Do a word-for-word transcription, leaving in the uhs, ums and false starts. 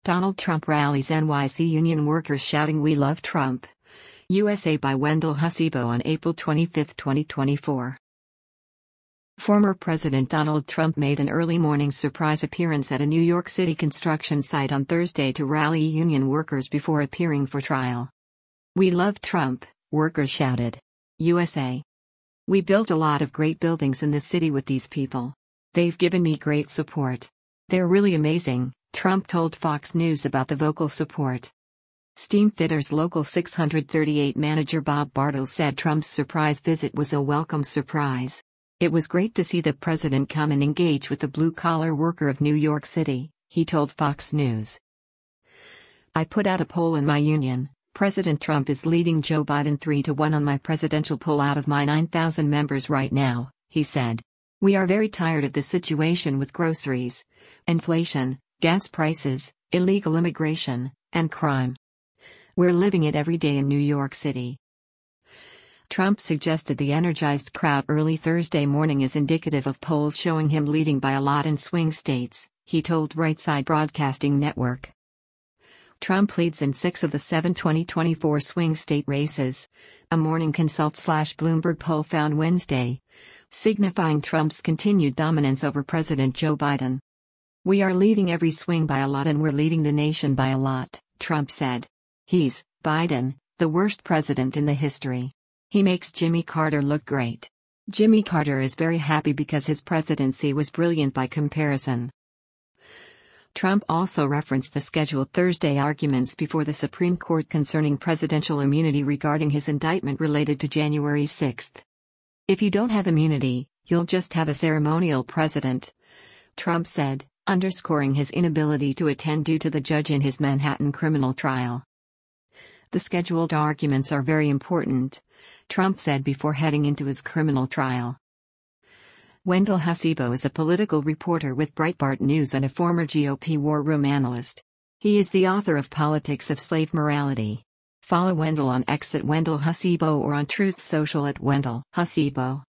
Donald Trump rallies N Y C union workers shouting "We love Trump." U S A by Wendell Hasibo on April twenty-fifth, twenty twenty-four. Former President Donald Trump made an early morning surprise appearance at a New York City construction site on Thursday to rally union workers before appearing for trial. "We love Trump," workers shouted. U S A. "We built a lot of great buildings in the city with these people. They've given me great support. They're really amazing," Trump told Fox News about the vocal support. Steamfitters Local six thirty-eight manager Bob Bartle said Trump's surprise visit was a welcome surprise. "It was great to see the president come and engage with the blue-collar worker of New York City," he told Fox News. "I put out a poll in my union. President Trump is leading Joe Biden three to one on my presidential poll out of my nine thousand members right now," he said. "We are very tired of the situation with groceries, inflation, gas prices, illegal immigration, and crime. We're living it every day in New York City." Trump suggested the energized crowd early Thursday morning is indicative of polls showing him leading by a lot in swing states, he told Rightside Broadcasting Network. Trump leads in six of the seven twenty twenty-four swing state races, a Morning Consult slash Bloomberg poll found Wednesday, signifying Trump's continued dominance over President Joe Biden. "We are leading every swing by a lot and we're leading the nation by a lot," Trump said. He's, Biden, the worst president in the history. He makes Jimmy Carter look great. Jimmy Carter is very happy because his presidency was brilliant by comparison. Trump also referenced the scheduled Thursday arguments before the Supreme Court concerning presidential immunity regarding his indictment related to January sixth. "If you don't have immunity, you'll just have a ceremonial president," Trump said, underscoring his inability to attend due to the judge in his Manhattan criminal trial. "The scheduled arguments are very important," Trump said before heading into his criminal trial. Wendell Hasibo is a political reporter with Breitbart News and a former G O P war room analyst. He is the author of Politics of Slave Morality. Follow Wendell on X at Wendell Hasibo or on Truth Social at Wendell Hasibo.